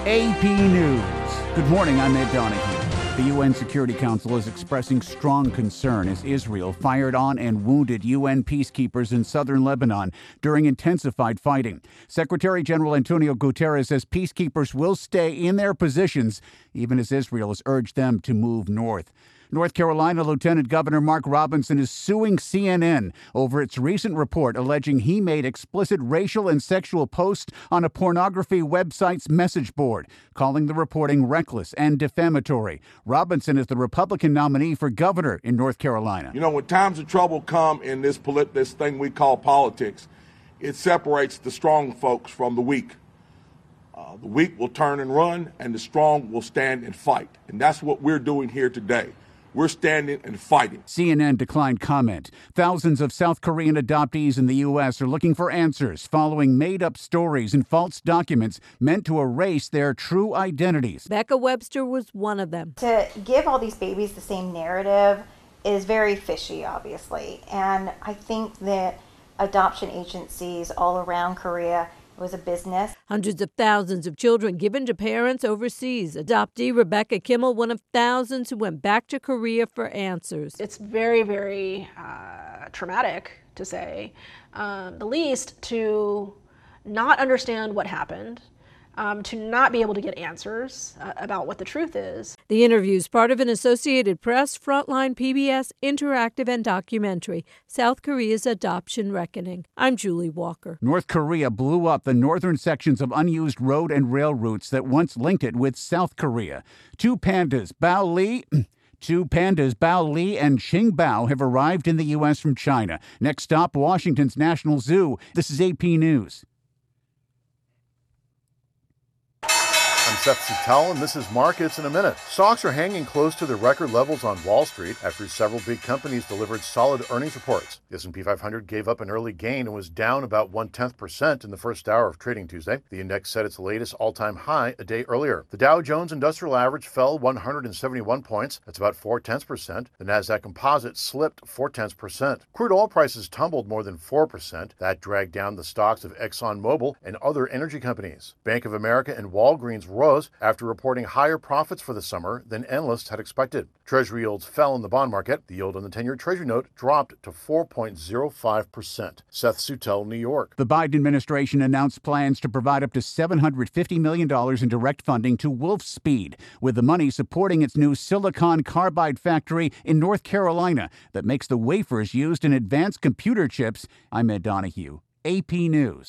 AP News. Good morning, I'm Ed Donahue. The UN Security Council is expressing strong concern as Israel fired on and wounded UN peacekeepers in southern Lebanon during intensified fighting. Secretary General Antonio Guterres says peacekeepers will stay in their positions, even as Israel has urged them to move north. North Carolina Lieutenant Governor Mark Robinson is suing CNN over its recent report alleging he made explicit racial and sexual posts on a pornography website's message board, calling the reporting reckless and defamatory. Robinson is the Republican nominee for governor in North Carolina. You know, when times of trouble come in this thing we call politics, it separates the strong folks from the weak. The weak will turn and run, and the strong will stand and fight. And that's what we're doing here today. We're standing and fighting. CNN declined comment. Thousands of South Korean adoptees in the U.S. are looking for answers following made-up stories and false documents meant to erase their true identities. Becca Webster was one of them. To give all these babies the same narrative is very fishy, obviously. And I think that adoption agencies all around Korea was a business. Hundreds of thousands of children given to parents overseas. Adoptee Rebecca Kimmel, one of thousands who went back to Korea for answers. It's very, very traumatic, to say the least, to not understand what happened, to not be able to get answers about what the truth is. The interview is part of an Associated Press, Frontline PBS, interactive and documentary, South Korea's Adoption Reckoning. I'm Julie Walker. North Korea blew up the northern sections of unused road and rail routes that once linked it with South Korea. Two pandas, Bao Li and Qingbao, have arrived in the U.S. from China. Next stop, Washington's National Zoo. This is AP News. I'm Seth Suttel, and this is Markets in a Minute. Stocks are hanging close to their record levels on Wall Street after several big companies delivered solid earnings reports. The S&P 500 gave up an early gain and was down about 0.1% in the first hour of trading Tuesday. The index set its latest all-time high a day earlier. The Dow Jones Industrial Average fell 171 points. That's about 0.4%. The Nasdaq Composite slipped 0.4%. Crude oil prices tumbled more than 4%. That dragged down the stocks of ExxonMobil and other energy companies. Bank of America and Walgreens rose after reporting higher profits for the summer than analysts had expected. Treasury yields fell in the bond market. The yield on the 10-year Treasury note dropped to 4.05%. Seth Suttel, New York. The Biden administration announced plans to provide up to $750 million in direct funding to Wolfspeed, with the money supporting its new silicon carbide factory in North Carolina that makes the wafers used in advanced computer chips. I'm Ed Donahue, AP News.